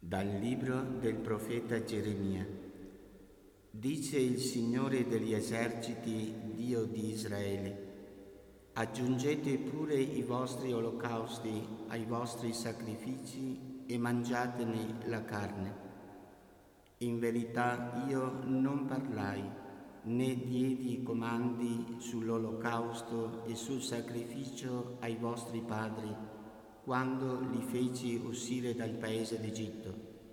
Dal libro del profeta Geremia. Dice il Signore degli eserciti, Dio di Israele: aggiungete pure i vostri olocausti ai vostri sacrifici e mangiatene la carne. In verità io non parlai, né diedi comandi sull'olocausto e sul sacrificio ai vostri padri, quando li feci uscire dal paese d'Egitto.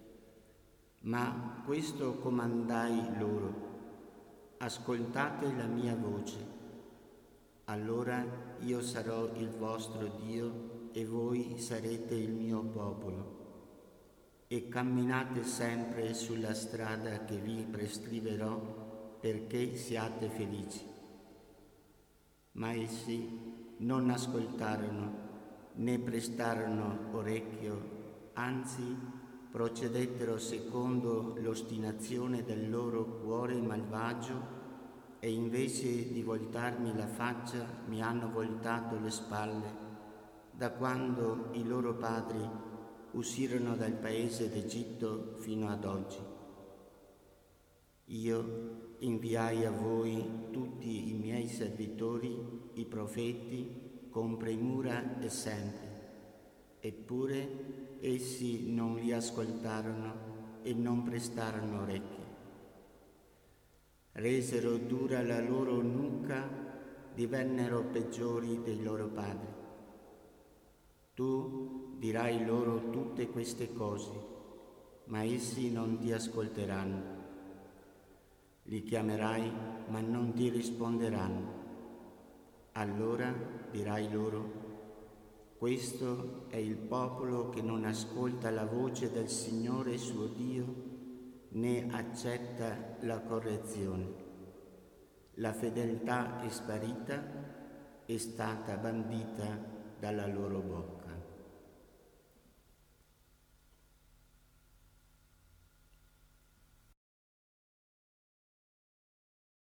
Ma questo comandai loro: ascoltate la mia voce. Allora io sarò il vostro Dio e voi sarete il mio popolo. E camminate sempre sulla strada che vi prescriverò, perché siate felici. Ma essi non ascoltarono né prestarono orecchio, anzi procedettero secondo l'ostinazione del loro cuore malvagio e invece di voltarmi la faccia mi hanno voltato le spalle, da quando i loro padri uscirono dal paese d'Egitto fino ad oggi. Io inviai a voi tutti i miei servitori, i profeti, con premura e sempre, eppure essi non li ascoltarono e non prestarono orecchio. Resero dura la loro nuca, divennero peggiori dei loro padri. Tu dirai loro tutte queste cose, ma essi non ti ascolteranno. Li chiamerai, ma non ti risponderanno. Allora dirai loro: questo è il popolo che non ascolta la voce del Signore suo Dio, né accetta la correzione. La fedeltà è sparita, è stata bandita dalla loro bocca.